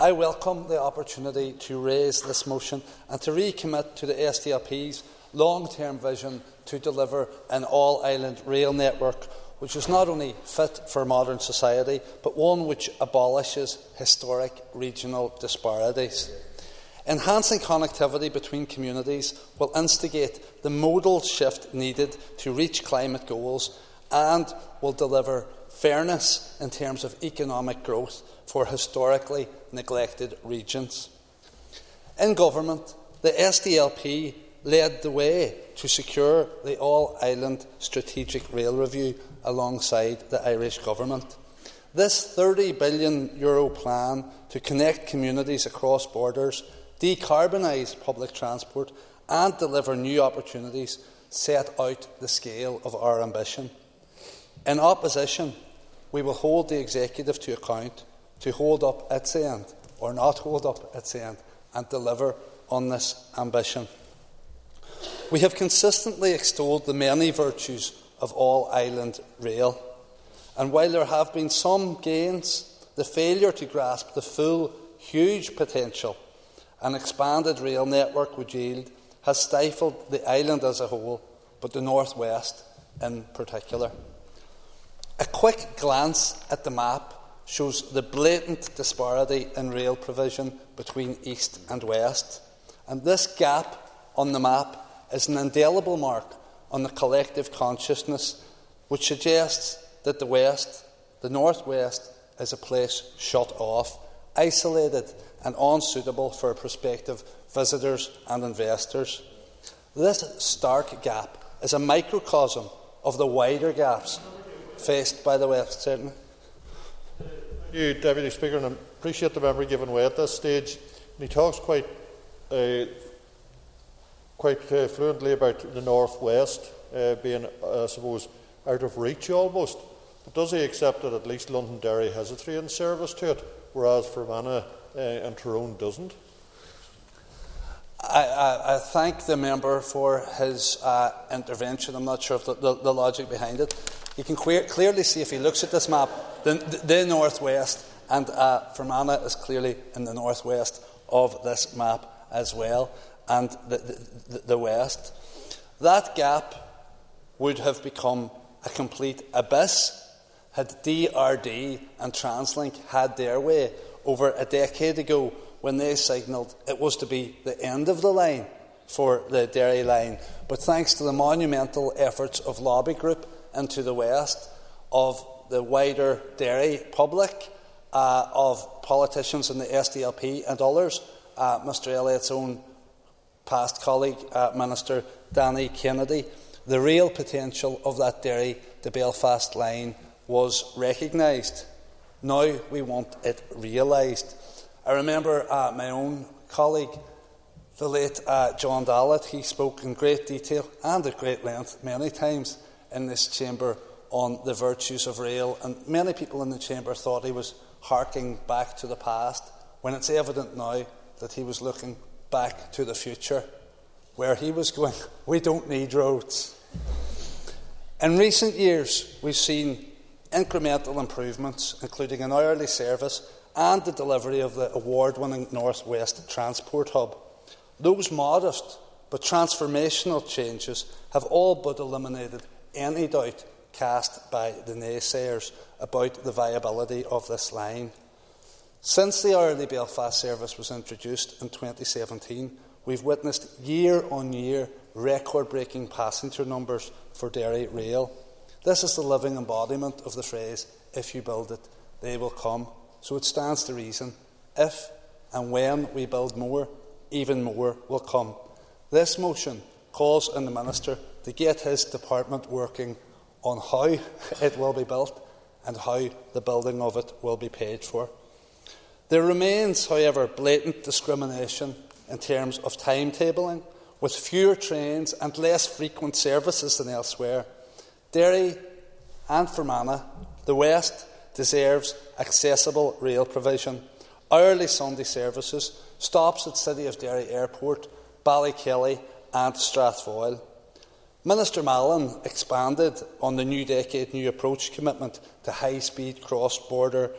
I welcome the opportunity to raise this motion and to recommit to the SDLP's long-term vision to deliver an all-island rail network which is not only fit for modern society, but one which abolishes historic regional disparities. Enhancing connectivity between communities will instigate the modal shift needed to reach climate goals and will deliver fairness in terms of economic growth for historically neglected regions. In government, the SDLP led the way to secure the All-Island Strategic Rail Review alongside the Irish Government. This €30 billion plan to connect communities across borders, decarbonise public transport and deliver new opportunities set out the scale of our ambition. In opposition, we will hold the Executive to account to hold up its end, or not hold up its end, and deliver on this ambition. We have consistently extolled the many virtues of all-island rail, and while there have been some gains, the failure to grasp the full, huge potential an expanded rail network would yield has stifled the island as a whole, but the North West in particular. A quick glance at the map shows the blatant disparity in rail provision between East and West, and this gap on the map is an indelible mark on the collective consciousness which suggests that the North West, is a place shut off, isolated and unsuitable for prospective visitors and investors. This stark gap is a microcosm of the wider gaps faced by the West, certainly. Thank you, Deputy Speaker, and I appreciate the member giving way at this stage. And he talks quite fluently about the North West being, I suppose, out of reach almost. But does he accept that at least Londonderry has a train service to it, whereas Fermanagh and Tyrone doesn't? I thank the member for his intervention. I'm not sure of the logic behind it. You can clearly see, if he looks at this map, the North West, and Fermanagh is clearly in the North West of this map as well, and the West. That gap would have become a complete abyss had DRD and TransLink had their way over a decade ago, when they signalled it was to be the end of the line for the Derry line. But thanks to the monumental efforts of lobby group into the West, of the wider Derry public, of politicians in the SDLP and others, Mr Elliott's own past colleague, Minister Danny Kennedy, the real potential of that Derry to Belfast line was recognised. Now we want it realised. I remember my own colleague, the late John Dallett. He spoke in great detail and at great length many times in this chamber on the virtues of rail, and many people in the chamber thought he was harking back to the past, when it's evident now that he was looking back to the future, where he was going, we don't need roads. In recent years, we've seen incremental improvements, including an hourly service and the delivery of the award-winning North West Transport Hub. Those modest but transformational changes have all but eliminated any doubt cast by the naysayers about the viability of this line. Since the hourly Belfast service was introduced in 2017, we've witnessed year-on-year record-breaking passenger numbers for Derry Rail. This is the living embodiment of the phrase, if you build it, they will come. So it stands to reason, if and when we build more, even more will come. This motion calls on the Minister to get his department working on how it will be built and how the building of it will be paid for. There remains, however, blatant discrimination in terms of timetabling, with fewer trains and less frequent services than elsewhere. Derry and Fermanagh, the West, deserves accessible rail provision, hourly Sunday services, stops at City of Derry Airport, Ballykelly and Strathfoyle. Minister Mallon expanded on the New Decade, New Approach commitment to high-speed cross-border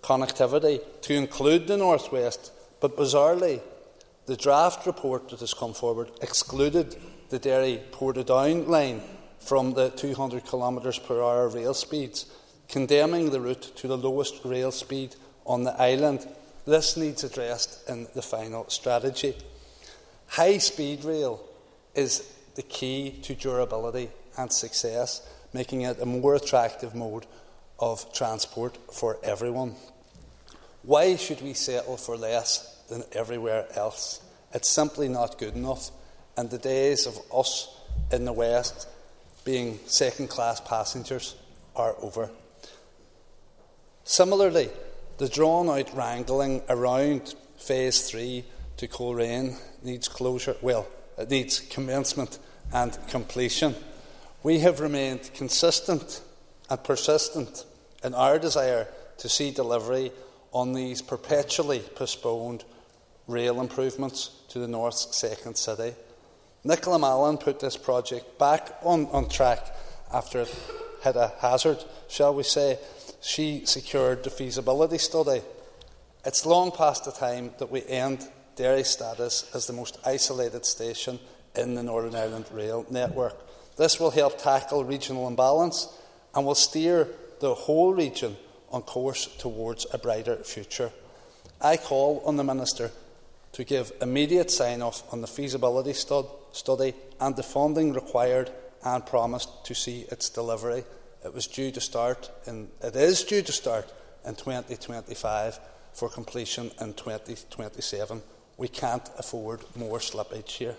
connectivity to include the North West, but bizarrely, the draft report that has come forward excluded the Derry-Portadown line from the 200 km/h rail speeds, condemning the route to the lowest rail speed on the island. This needs addressed in the final strategy. High-speed rail is the key to durability and success, making it a more attractive mode of transport for everyone. Why should we settle for less than everywhere else? It's simply not good enough, and the days of us in the West being second-class passengers are over. Similarly, the drawn-out wrangling around Phase 3 to Coleraine needs closure. Well, it needs commencement and completion. We have remained consistent and persistent in our desire to see delivery on these perpetually postponed rail improvements to the North's second city. Nicola Mallon put this project back on track after it hit a hazard, shall we say. She secured the feasibility study. It's long past the time that we end Derry's status as the most isolated station in the Northern Ireland rail network. This will help tackle regional imbalance and will steer the whole region on course towards a brighter future. I call on the Minister to give immediate sign-off on the feasibility study and the funding required and promised to see its delivery. It is due to start in 2025 for completion in 2027. We can't afford more slippage here.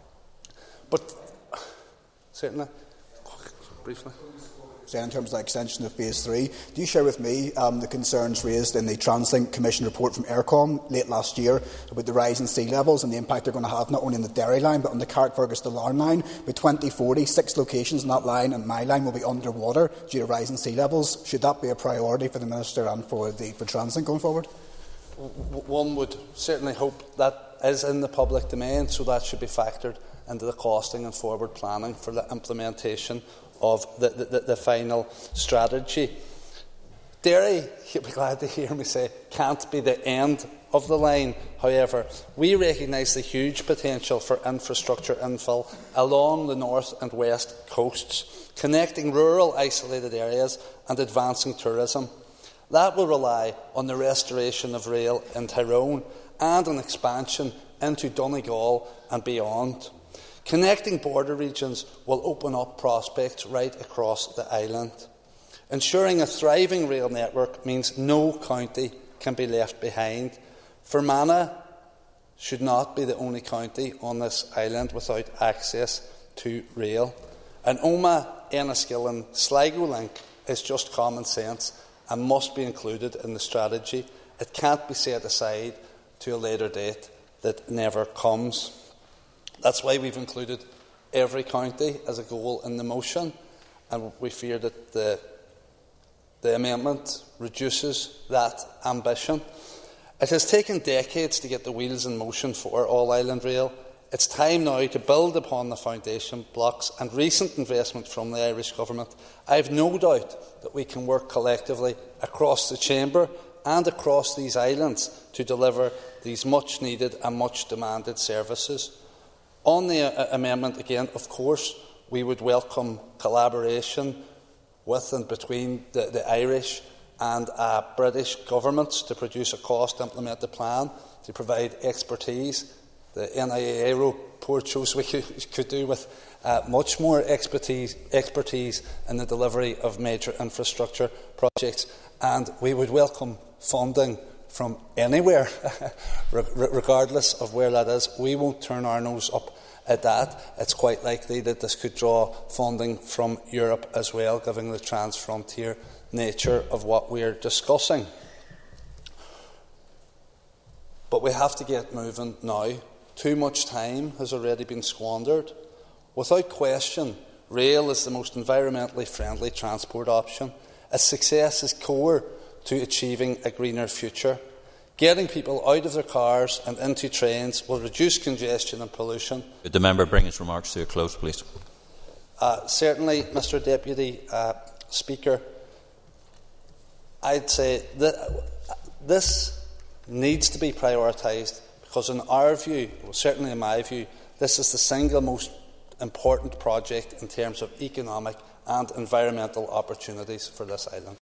But certainly, briefly. In terms of the extension of Phase 3, do you share with me the concerns raised in the TransLink Commission report from Eircom late last year about the rise in sea levels and the impact they're going to have not only on the Derry line but on the Carrickfergus to Larne line? By 2040, 6 locations in that line and my line will be underwater due to rising sea levels. Should that be a priority for the Minister and for TransLink going forward? One would certainly hope that is in the public domain, so that should be factored into the costing and forward planning for the implementation of the final strategy. Derry, you'll be glad to hear me say, can't be the end of the line. However, we recognise the huge potential for infrastructure infill along the north and west coasts, connecting rural isolated areas and advancing tourism. That will rely on the restoration of rail in Tyrone and an expansion into Donegal and beyond. Connecting border regions will open up prospects right across the island. Ensuring a thriving rail network means no county can be left behind. Fermanagh should not be the only county on this island without access to rail. An Omagh, Enniskillen, Sligo link is just common sense and must be included in the strategy. It can't be set aside to a later date that never comes. That's why we've included every county as a goal in the motion, and we fear that the amendment reduces that ambition. It has taken decades to get the wheels in motion for all-island rail. It's time now to build upon the foundation blocks and recent investment from the Irish Government. I have no doubt that we can work collectively across the Chamber and across these islands to deliver these much-needed and much-demanded services. On the amendment, again, of course, we would welcome collaboration with and between the Irish and British governments to produce a cost-implemented plan, to provide expertise. The NIAA report shows we could do with much more expertise in the delivery of major infrastructure projects, and we would welcome funding from anywhere, regardless of where that is. We won't turn our nose up at that. It's quite likely that this could draw funding from Europe as well, given the transfrontier nature of what we are discussing. But we have to get moving now. Too much time has already been squandered. Without question, rail is the most environmentally friendly transport option. Its success is core to achieving a greener future. Getting people out of their cars and into trains will reduce congestion and pollution. Could the member bring his remarks to a close, please? Certainly, Mr Deputy Speaker. I'd say that this needs to be prioritised because in our view, well, certainly in my view, this is the single most important project in terms of economic and environmental opportunities for this island.